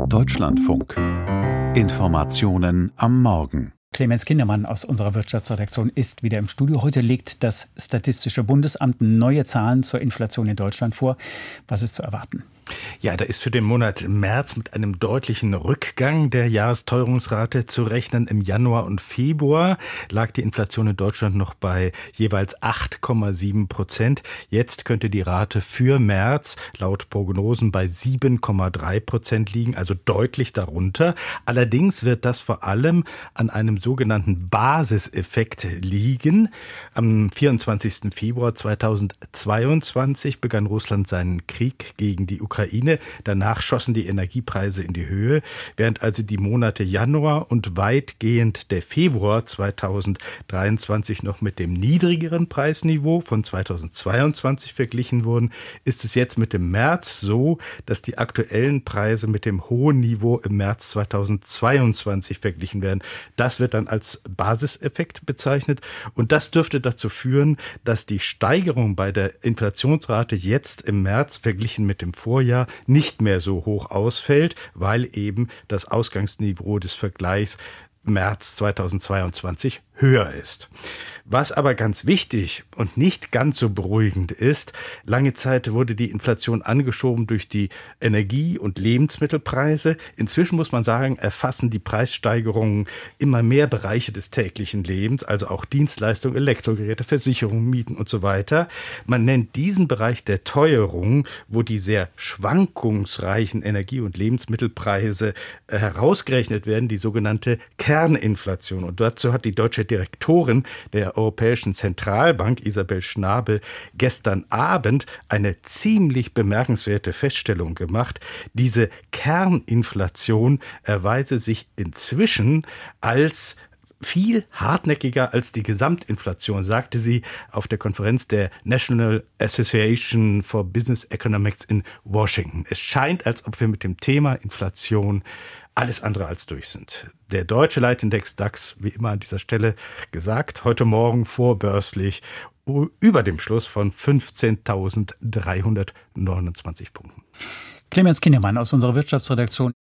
Deutschlandfunk. Informationen am Morgen. Clemens Kindermann aus unserer Wirtschaftsredaktion ist wieder im Studio. Heute legt das Statistische Bundesamt neue Zahlen zur Inflation in Deutschland vor. Was ist zu erwarten? Ja, da ist für den Monat März mit einem deutlichen Rückgang der Jahresteuerungsrate zu rechnen. Im Januar und Februar lag die Inflation in Deutschland noch bei jeweils 8,7%. Jetzt könnte die Rate für März laut Prognosen bei 7,3% liegen, also deutlich darunter. Allerdings wird das vor allem an einem sogenannten Basiseffekt liegen. Am 24. Februar 2022 begann Russland seinen Krieg gegen die Ukraine. Danach schossen die Energiepreise in die Höhe, während also die Monate Januar und weitgehend der Februar 2023 noch mit dem niedrigeren Preisniveau von 2022 verglichen wurden, ist es jetzt mit dem März so, dass die aktuellen Preise mit dem hohen Niveau im März 2022 verglichen werden. Das wird dann als Basiseffekt bezeichnet und das dürfte dazu führen, dass die Steigerung bei der Inflationsrate jetzt im März verglichen mit dem Vorjahr nicht mehr so hoch ausfällt, weil eben das Ausgangsniveau des Vergleichs März 2022 höher ist. Was aber ganz wichtig und nicht ganz so beruhigend ist, lange Zeit wurde die Inflation angeschoben durch die Energie- und Lebensmittelpreise. Inzwischen muss man sagen, erfassen die Preissteigerungen immer mehr Bereiche des täglichen Lebens, also auch Dienstleistungen, Elektrogeräte, Versicherungen, Mieten und so weiter. Man nennt diesen Bereich der Teuerung, wo die sehr schwankungsreichen Energie- und Lebensmittelpreise herausgerechnet werden, die sogenannte Kerninflation. Und dazu hat die deutsche Direktorin der Europäischen Zentralbank, Isabel Schnabel, gestern Abend eine ziemlich bemerkenswerte Feststellung gemacht. Diese Kerninflation erweise sich inzwischen als viel hartnäckiger als die Gesamtinflation, sagte sie auf der Konferenz der National Association for Business Economics in Washington. Es scheint, als ob wir mit dem Thema Inflation alles andere als durch sind. Der deutsche Leitindex DAX, wie immer an dieser Stelle gesagt, heute Morgen vorbörslich über dem Schluss von 15.329 Punkten. Clemens Kindermann aus unserer Wirtschaftsredaktion.